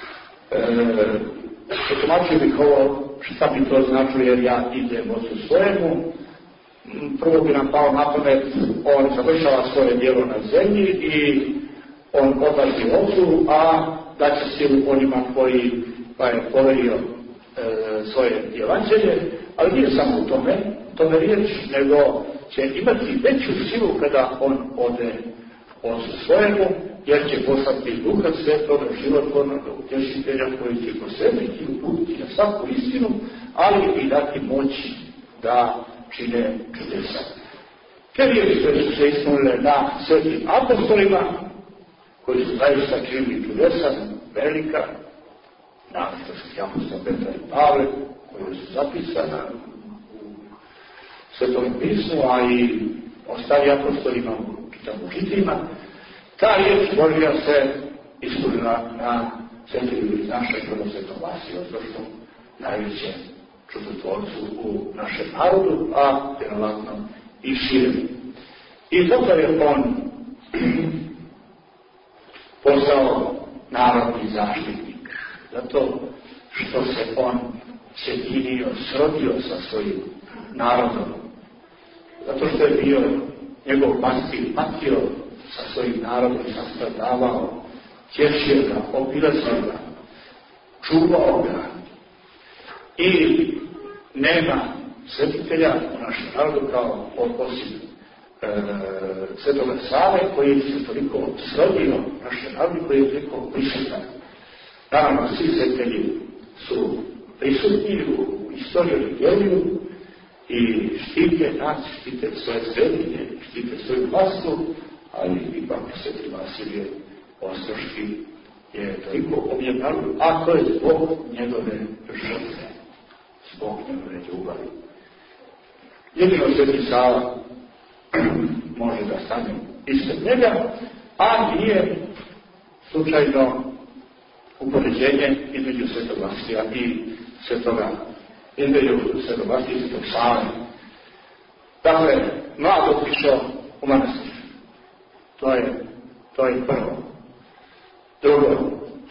Potumačio bih ovo šta bi to značilo jer ja idem Otcu svojemu. Prvo bi nam pao na pamet, on završava svoje djelo na zemlji i on odlazi Otcu, a da će silu onima koji pa je poverio svoje evanđelje, ali nije samo u tome riječ, nego će imati veću silu kada on ode Otcu svojemu, jer će poslati Duha Svetoga, životvornog utješitelja koji će posvetiti i uputiti na svaku istinu, ali i dati moći da čine čudesa. Te riječi koje su se ispunile na svetim apostolima, koji su zaista činili čudesa, velika, naravno sveti apostol Petar i Pavle, koje su zapisana u Svetom pismu, a i ostali apostolima u čitavom žitijima, ta riječ Božja se ispunila na sveti našeg Svetom Vasiliju Ostroškom, najvećem čudotvorcu u našem narodu, a vjerovatno i šire. I zato je on postao narodni zaštitnik, zato što se on sjedinio, srodio sa svojim narodom, zato što je bio njegov pastir, patio sa svojim narodom, sastradavao, tješio ga, obilazio ga, čuvao ga. I nema svetitelja u našem narodu kao osim Svetoga Save, koji se toliko srodio naše narodu, koji je toliko prisutan. Naravno, svi svetitelji su prisutni u istoriju i djelju i štite nas, štite svoje svetinje, štite svoju vlastu, ali ipak Sveti Vasilije Ostroški je toliko obljen narodu, a to je zbog njegove žrtve, zbog njegove ljubavi. Jedino Sveti Sava može da stane ispred njega, a nije slučajno upoređenje između Svetog Vasilija i između Svetog Vasilija i Svetog Save. Dakle, mlad otišao u manastir. To je prvo. Drugo,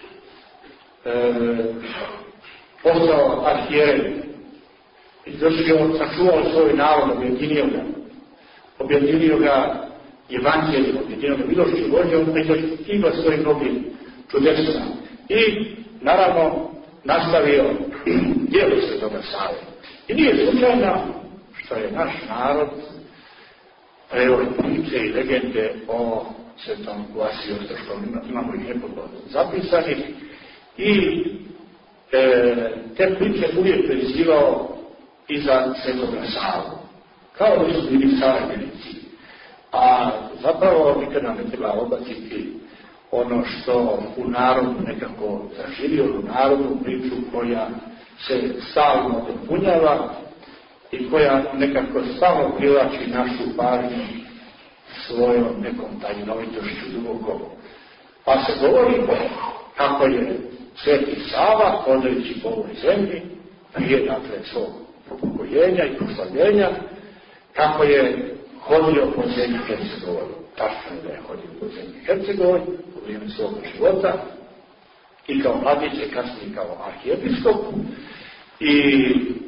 postao arhijerej, sačuvao svoj narod, objedinio ga evanđeljem, objedinio ga milošću Božjom, a izraštiva svojim mnogim čudesima. I, naravno, nastavio djelo Svetoga Save. I nije slučajno što je naš narod preo priče i legende o Svetom Vasiliju Ostroškom, imamo ih nekoliko zapisanih, i te priče uvijek prizivao i za Svetoga Savu, kao da su bili saradnici. A zapravo nikada ne treba odbaciti ono što u narodu nekako zaživio, u narodnu priču koja se stalno dopunjava i koja nekako stalno privlači našu pažnju svojom nekom tajnovitošću duboko. Pa se govori kako je Sveti Sava, hodajući po ovoj zemlji, prije dakle svog upokojenja i proslavljenja, kako je hodio po zemlji Hercegovoj. Tačno je da je hodio po zemlji Hercegovoj u vrijeme svog života i kao mladić i kasnije kao arhijepiskop, i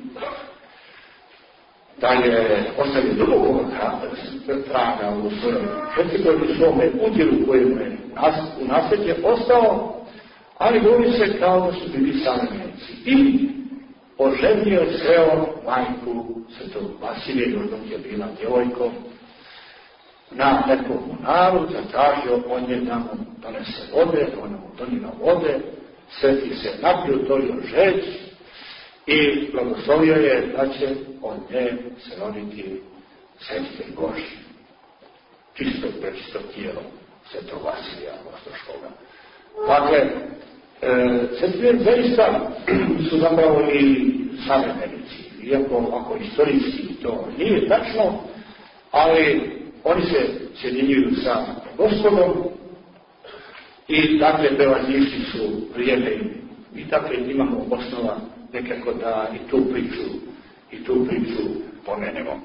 da je ostavio drugog traga u svojom Hercegovini, svome udjelu kojemu je u nasljeđe ostao, ali govori se kao da su bili savremenici. I oženio je sreo majku Svetog Vasilija, još dok je bila djevojko, na nekom monaru, zatražio on je da mu donese vode, ona mu donila vode, Sveti se napio, dolio žeć i blagoslovio je da će od nje se roditi Svetitelj Božji, čisto prečisto tijelo Svetog Vasilija Ostroškoga. Dakle, svetitelji zaista su zapravo i savremenici, iako ako istorijski to nije tačno, ali oni se sjedinjuju sa Gospodom i dakle prevazišli su vrijeme i dakle imamo osnova nekako da i tu priču pomenemo.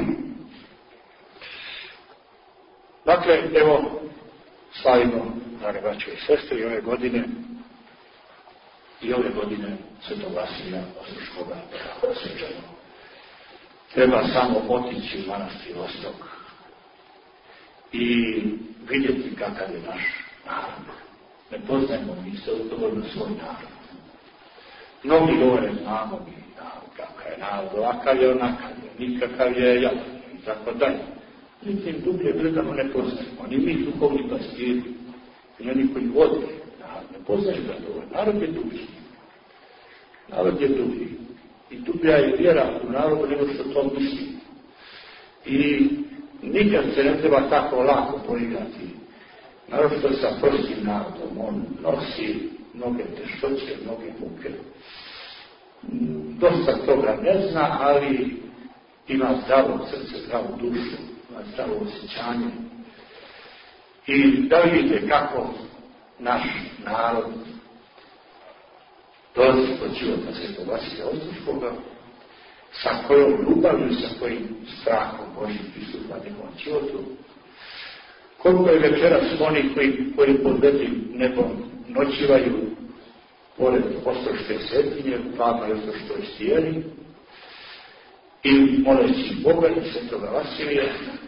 Dakle, evo, slavimo, drage braćo i sestre, i ove godine Svetog Vasilija Ostroškoga svečano. Treba samo otići u manastir Ostok i vidjeti kakav je naš narod. Ne poznajemo mi se dovoljno svoj narod. Mnogi govore, znamo mi kakav je narod, ovakav je, onakav je, nikakav je, javan i tako dalje. Međutim, dublje gledamo ne poznajemo. Ni mi duhovni pastiri, i oni koji vode narod, ne poznaju ga dovoljno. Narod je dublji. Narod je dublji. I dublja je vjera u narodu nego što to misli. I nikad se ne treba tako lako poigrati. Naravno sa prostim narodom. On nosi mnoge teškoće, mnoge muke. Dosta toga ne zna, ali ima zdravo srce, zdravu dušu, ima zdravo osjećanje. I da vidite kako naš narod dolazi kod života Svetog Vasilija Ostroškoga, sa kojom ljubavlju, sa kojim strahom Božim pristupa njegovom životu. Koliko je večeras oni koji pod vedrim nebom noćivaju pored Ostroške svetinje, u Hladnoj Ostroškoj stijeni, i moleći Boga i Svetoga Vasilija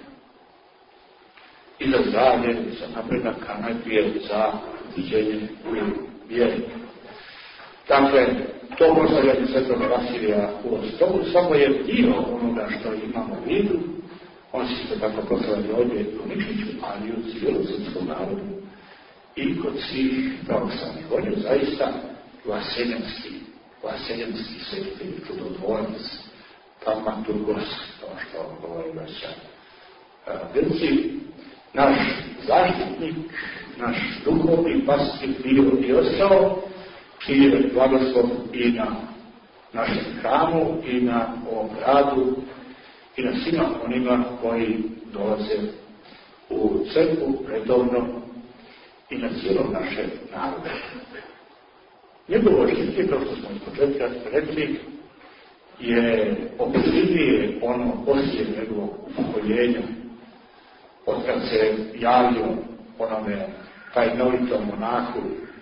i za zdravlje, za napredak, a najprije za viđenje u vjeri. Dakle, to proslavljanje Svetoga Vasilija u Ostogu samo je dio onoga što imamo u vidu, On se isto tako proslavlja ovdje u Nikšiću, ali i u cijelom srpskom narodu i kod svih pravoslavnih. On je zaista vaseljanski svetitelj, čudotvorac, taumaturgos, to što govori braća Grci, naš zaštitnik, naš duhovni pastir bio i ostao, čiji je blagoslov i na našem hramu, i na ovom gradu, i na svima onima koji dolaze u crkvu redovno i na cijelom našem narodu. Njegovo žitje, kao što smo iz početka rekli, je općenije ono poslije njegovog upokoljenja, otkad se javio onome tajnovitom monahu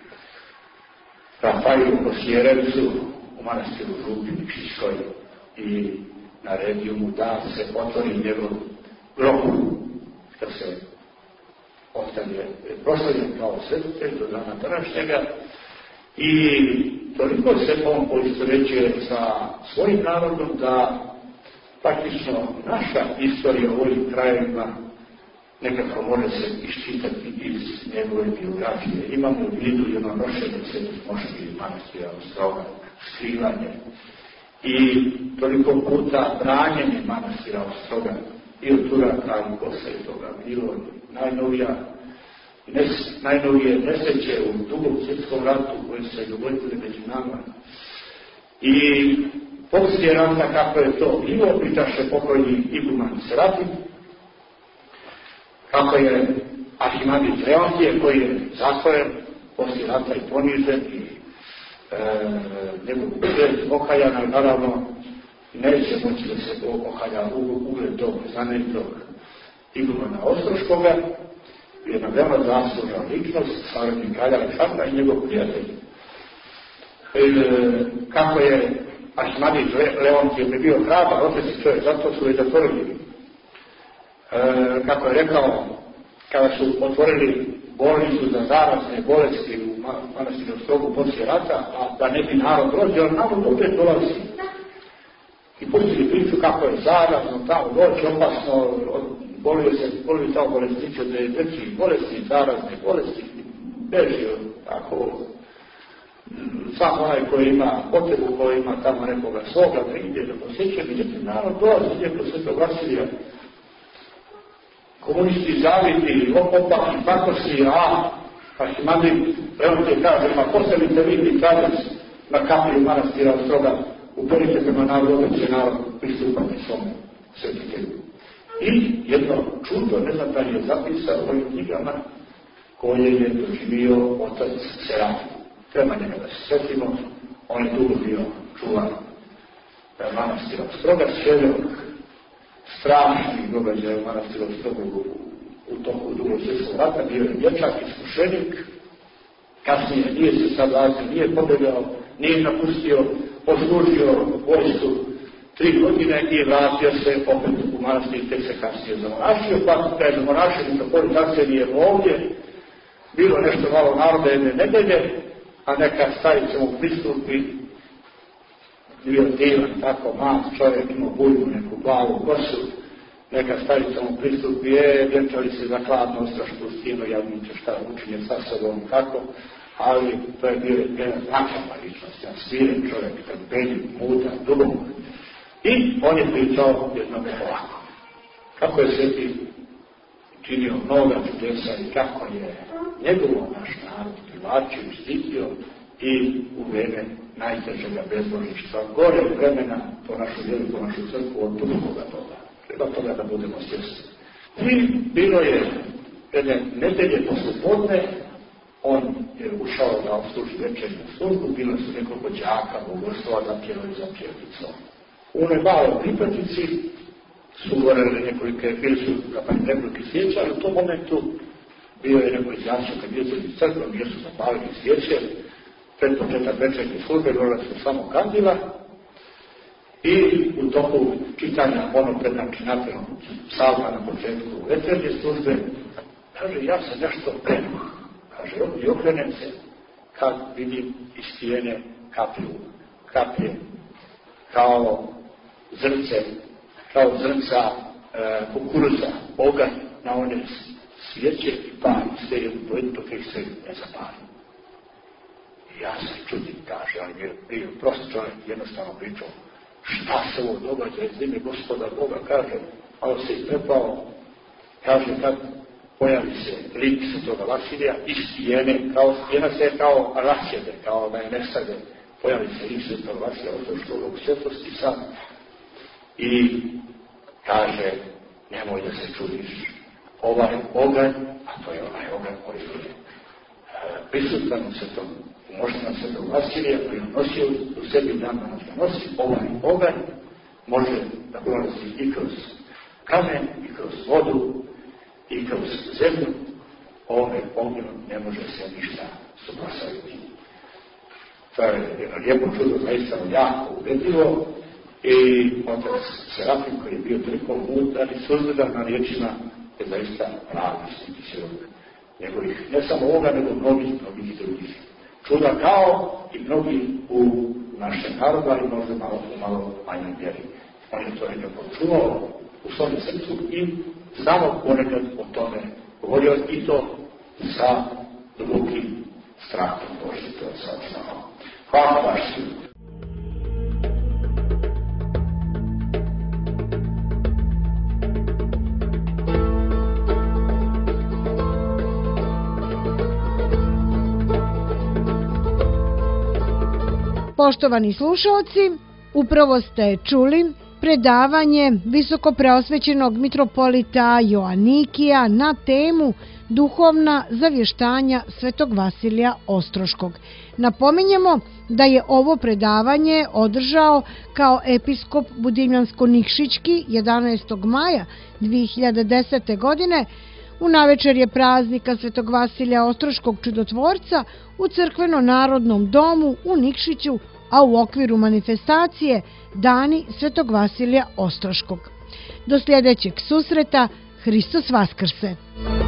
Rafailu Kosjerevcu u manastiru Župi Nikšićkoj i naredio mu da se otvori njegov grob, kad se ostaje proslavljen kao svetitelj do dana današnjega. I toliko se on poistovećuje sa svojim narodom da praktično naša istorija u ovim krajevima nekako može se iščitati iz njegove biografije. Imamo u vidu i ono nošenje Svetih moških manastira Ostroga, skrivanje i toliko puta branjenje manastira Ostroga i od Turaka i posle toga bilo najnovije nesreće u Drugom svjetskom ratu koji se dogodili među nama. I poslije rata kako je to bilo, pitaše pokojni iguman Serafim, kako je Arhimandić Leontije, koji je zatvoren poslije rata i ponižen i njegov ugled okajan, ali naravno neće moći da se okalja ugled tog znamenitog igumana Ostroškoga, jedna veoma zaslužna ličnost, savjetnik kralja Aleksandra i njegov prijatelj. Kako je Arhimandić Leontije bio hrabar, oteci čovjek, zato su i zatvorili. Kako je rekao, kada su otvorili bolnicu za zarazne bolesti u manastiru Ostrogu poslije rata, a da ne bi narod dođe, ali narod opet dolazi. I pustili priču kako je zarazno, tamo doći, opasno, bolio tamo bolestnici od dečjih bolesti, zarazne bolesti, beži tako. Sam onaj koji ima potrebu, koji ima tamo nekoga svoga, da ide da posjeća, međutim narod dolazi, ide kod Svetog Vasilija. Komunisti zaviti, opopaki, pakosi, Arhimandić Leontije kaže, postavite vi Mitradac na kapiju manastira Ostroga, uperite prema narodu, da će narod pristupati svome svetitelju. I jedno čudo, ne znam da je zapisao u ovim knjigama, koje je doživio otac Serafim. Treba njega da se svetimo, on je dugo bio čuvan manastira Ostroga, svjedok strašnih događaja u manastiru Ostrogu u toku Drugog svjetskog rata, bio je dječak, iskušenik, kasnije nije se sadlazio, nije pobegao, nije napustio, poslužio vojsku 3 godine i vratio se opet u manastir, tek se kasnije zamonašio, pa kada je zamonašio Mitropolit Arsenije ovdje, bilo nešto malo naroda jedne nedelje, a neka starica mu pristupi, bio divan, tako mlad čovjek, imao bulju, neku plavu kosu, neka starica mu pristupi, vjenčali se za hladno Ostrošku stinu, jadniče šta učinje sa sobom, kako, ali to je bio jedan značajna ličnost, jedan sviren čovjek, trpljenjiv, mudan, dubok. I on je pričao jednom ovako, kako je Sveti činio mnoga čudesa i kako je njegovo naš narod privlačio, štitio i u vreme najtežega bezbožništva, gore vremena po našu vjeru, po našu crkvu, od drugoga toga. Treba toga da budemo svjesni. I bilo je jedne nedelje poslupodne, on je ušao da obsluži večernju službu, bilo su nekoliko đaka, bogorstava da pjevaju za pjevicom. U onoj maloj pripatici su goreli bili su nekoliko svijeća, ali u tom momentu bio je neko izjašnja kad bio iz crkvom, gdje su zapalili svijeće, pred početak večernje službe, gorela su samo kandila i u toku čitanja onog prednačinatelnog psalma na početku večernje službe, kaže, ja se nešto prenuh. Kaže, i okrenem se kad vidim iz stijene kaplje, kao zrnca kukuruza, oganj na one svijeće i pali sve jednu dojednu dok ih se ne zapali. I ja se čudim, kaže, ali mi je bio prost čovjek, jednostavno pričao, šta se ovo događa iz ime Gospoda Boga, kaže, malo se izprepao, kaže, kad pojavi se lik Svetoga Vasilija iz stijene, stijena se kao rasjede, kao da je nesade, pojavi se lik Svetoga Vasilija Ostroškog u svjetlosti sam i kaže, nemoj da se čudiš, ovaj oganj, a to je onaj oganj koji je prisutan u svetom, u moždana Svetog Vasilija, koji je nosio u sebi dan danas da nosi, ovaj oganj može da prolazi i kroz kamen, i kroz vodu, i kroz zemlju, ovome ognjom ne može se ništa suprotstaviti. To je jedno lijepo čudo, zaista jako ubedljivo, i otac Serafim, koji je bio toliko mudar i suzdržan na riječima, je zaista pravi svjedočan njegovih, ne samo ovoga, nego mnogih drugih čuda, kao i mnogi u našem narodu, ali možda malo manjoj mjeri. On je to nekako čuo u svom srcu i samo ponekad o tome govorio, i to sa dubokim strahom Božjim, to je sačno. Hvala baš. Poštovani slušaoci, upravo ste čuli predavanje visokopreosvećenog mitropolita Joanikija na temu Duhovna zavještanja Svetog Vasilija Ostroškog. Napominjemo da je ovo predavanje održao kao episkop Budimljansko-Nikšićki 11. maja 2010. godine u navečerje praznika Svetog Vasilija Ostroškog čudotvorca u Crkveno-narodnom domu u Nikšiću, a u okviru manifestacije Dani Svetog Vasilija Ostroškog. Do sljedećeg susreta, Hristos Vaskrse!